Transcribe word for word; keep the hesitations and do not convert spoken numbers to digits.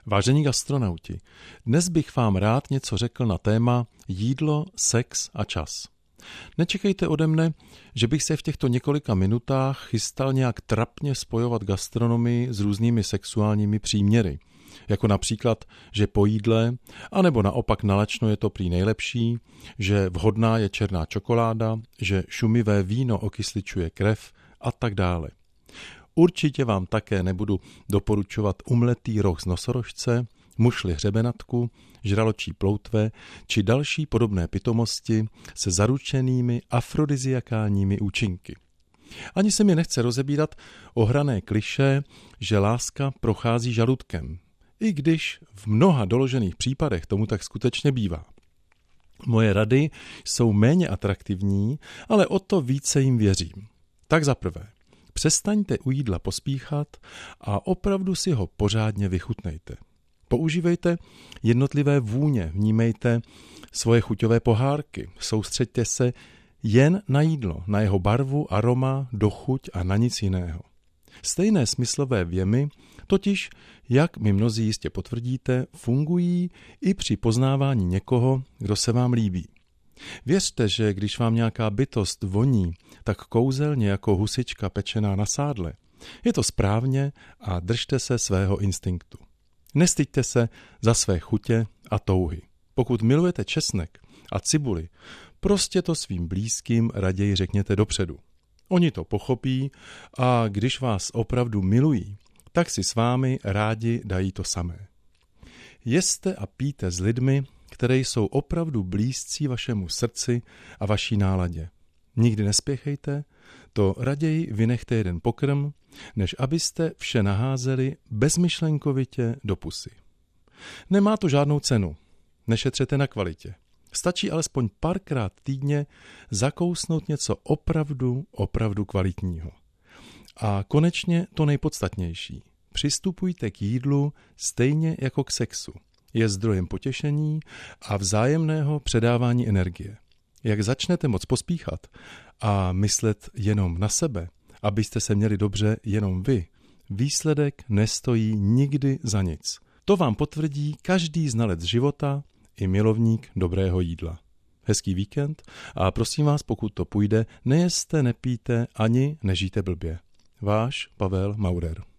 Vážení gastronauti, dnes bych vám rád něco řekl na téma jídlo, sex a čas. Nečekejte ode mne, že bych se v těchto několika minutách chystal nějak trapně spojovat gastronomii s různými sexuálními příměry, jako například, že po jídle, anebo naopak nalačno je to prý nejlepší, že vhodná je černá čokoláda, že šumivé víno okysličuje krev a tak dále. Určitě vám také nebudu doporučovat umletý roh z nosorožce, mušli hřebenatku, žraločí ploutve či další podobné pitomosti se zaručenými afrodiziakálními účinky. Ani se mi nechce rozebírat ohrané klišé, že láska prochází žaludkem, i když v mnoha doložených případech tomu tak skutečně bývá. Moje rady jsou méně atraktivní, ale o to více jim věřím. Tak za prvé, přestaňte u jídla pospíchat a opravdu si ho pořádně vychutnejte. Používejte jednotlivé vůně, vnímejte svoje chuťové pohárky, soustřeďte se jen na jídlo, na jeho barvu, aroma, dochuť a na nic jiného. Stejné smyslové vjemy, totiž, jak mi mnozí jistě potvrdíte, fungují i při poznávání někoho, kdo se vám líbí. Věřte, že když vám nějaká bytost voní, tak kouzelně jako husička pečená na sádle. Je to správně a držte se svého instinktu. Nestyďte se za své chutě a touhy. Pokud milujete česnek a cibuli, prostě to svým blízkým raději řekněte dopředu. Oni to pochopí a když vás opravdu milují, tak si s vámi rádi dají to samé. Jeste a pijte s lidmi, které jsou opravdu blízcí vašemu srdci a vaší náladě. Nikdy nespěchejte, to raději vynechte jeden pokrm, než abyste vše naházeli bezmyšlenkovitě do pusy. Nemá to žádnou cenu, nešetřete na kvalitě. Stačí alespoň párkrát týdně zakousnout něco opravdu, opravdu kvalitního. A konečně to nejpodstatnější. Přistupujte k jídlu stejně jako k sexu. Je zdrojem potěšení a vzájemného předávání energie. Jak začnete moc pospíchat a myslet jenom na sebe, abyste se měli dobře jenom vy, výsledek nestojí nikdy za nic. To vám potvrdí každý znalec života i milovník dobrého jídla. Hezký víkend a prosím vás, pokud to půjde, nejeste, nepijte ani nežijte blbě. Váš Pavel Maurer.